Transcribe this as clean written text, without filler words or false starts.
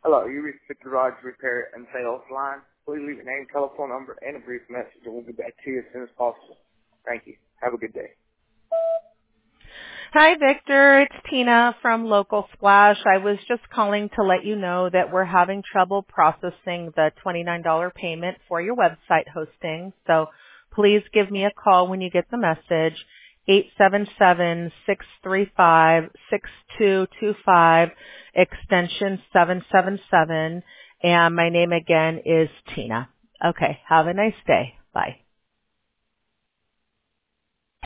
Hello, you reached the garage repair and sales line. Please leave your name, telephone number, and a brief message, and we'll be back to you as soon as possible. Thank you. Have a good day. Hi, Victor. It's Tina from Local Splash. I was just calling to let you know that we're having trouble processing the $29 payment for your website hosting. So please give me a call when you get the message, 877-635-6225, extension 777. And my name again is Tina. Okay. Have a nice day. Bye.